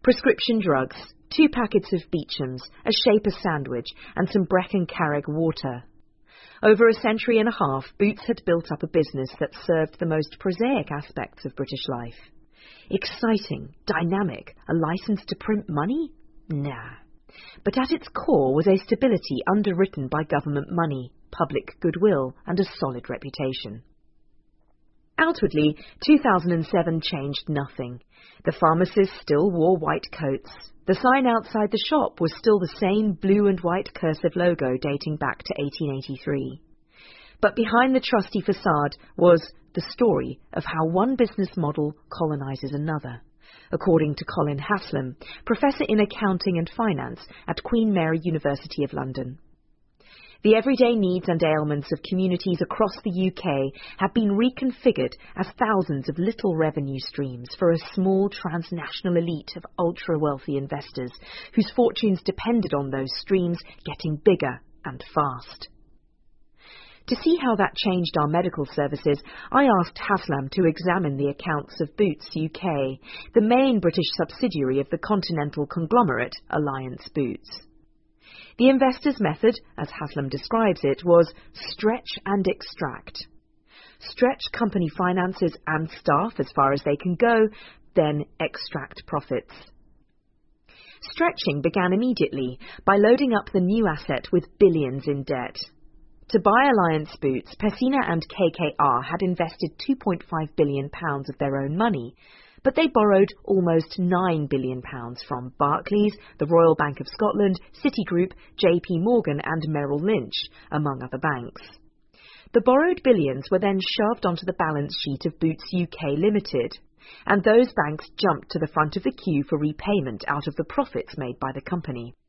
prescription drugs, 2 packets of Beecham's, a Shaper sandwich, and some Brecon Carrig water. Over a century and a half, Boots had built up a business that served the most prosaic aspects of British life. Exciting, dynamic, a license to print money? Nah. But at its core was a stability underwritten by government money, public goodwill, and a solid reputation. Outwardly, 2007 changed nothing. The pharmacists still wore white coats. The sign outside the shop was still the same blue and white cursive logo dating back to 1883. But behind the trusty facade was the story of how one business model colonizes another, according to Colin Haslam, Professor in Accounting and Finance at Queen Mary University of London. The everyday needs and ailments of communities across the UK have been reconfigured as thousands of little revenue streams for a small transnational elite of ultra-wealthy investors whose fortunes depended on those streams getting bigger and fast. To see how that changed our medical services, I asked Haslam to examine the accounts of Boots UK, the main British subsidiary of the continental conglomerate Alliance Boots. The investors' method, as Haslam describes it, was stretch and extract. Stretch company finances and staff as far as they can go, then extract profits. Stretching began immediately by loading up the new asset with billions in debt. To buy Alliance Boots, Pessina and KKR had invested £2.5 billion of their own money, but they borrowed almost £9 billion from Barclays, the Royal Bank of Scotland, Citigroup, JP Morgan and Merrill Lynch, among other banks. The borrowed billions were then shoved onto the balance sheet of Boots UK Limited, and those banks jumped to the front of the queue for repayment out of the profits made by the company.